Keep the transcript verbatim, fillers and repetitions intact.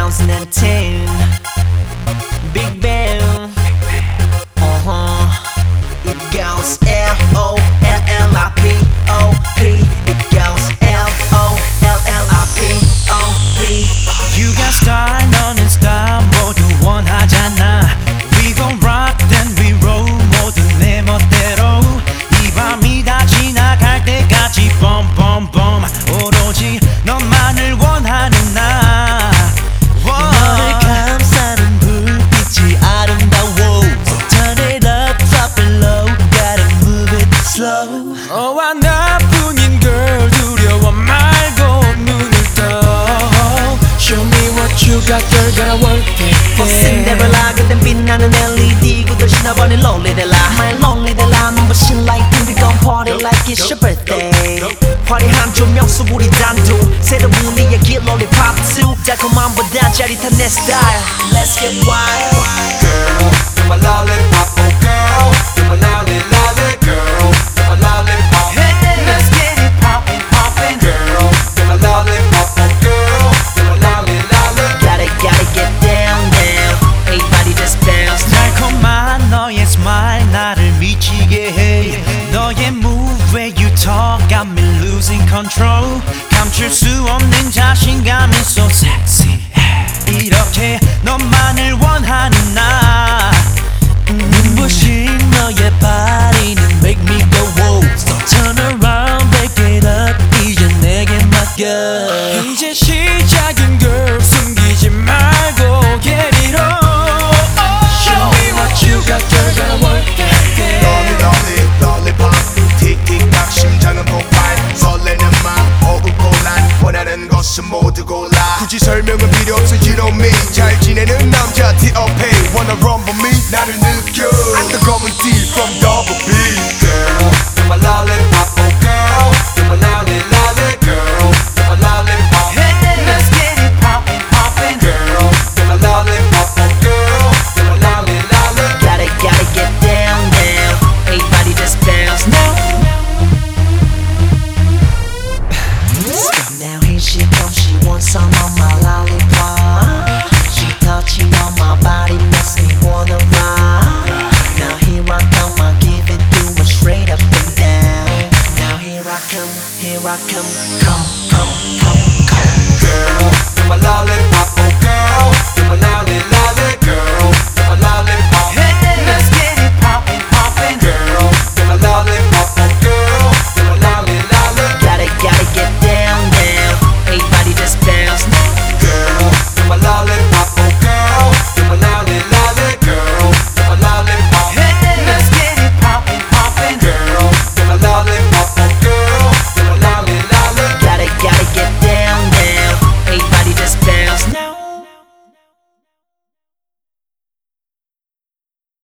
thousand ten. Big Bang. Uh-huh. It goes L O L L I P O P. It goes L O L L I P O P. You got style, 너는 style 모두 원하잖아. We gon' rock then we roll 모두 내 멋대로. 이 밤이 다 지나갈 때까지 bum bum bum. 오로지 너만을 원하는 나. 너를 감싸는 불빛이 아름다워. So turn it up, drop it low. Gotta move it slow. 너와 나뿐인 girl 두려워 말고 눈을 떠. Show me what you got girl gotta work it. 어 신데렐라 그땐 빛나는 엘이디 구들 신어버린 롤리델라 My 롤리델라 눈부신 lighting we gon' party like it's your birthday. 화려한 조명수 우리 단둘 새로운 우리의 길 lollipop two. 달콤함보다 짜릿한 내 style. Let's get wild. Girl, you're my lollipop, oh girl, you're my lolly lolly girl, you're my lollipop. Hey, let's get it poppin' poppin'. Girl, you're my lollipop, oh girl, you're my lolly lolly. Gotta gotta get down down. Everybody just bounce. 달콤한 너의 smile 나를 미치게 해. 너의 move where you talk got me losing control. 감출 수 없는 자신감이 so sexy. 이렇게 너만을 원하는 나. 눈부신 너의 body는 make me go whoa. So turn around, back it up. 이제 내게 맡겨. 이제 시작인 girl 숨기지 말고 get it on. Show me what you got, girl, gotta work it. Lolly lolly lollipop 틱틱딱 심장은 폭발 설레는 맘 오글콜란 원하는 것은 모두 골라 굳이 설명은 필요 없어 you know me 잘 지내는 남자 티 오 피 Wanna run for me 나를 느껴 뜨거운 tea from double B Girl, you're my lollipop.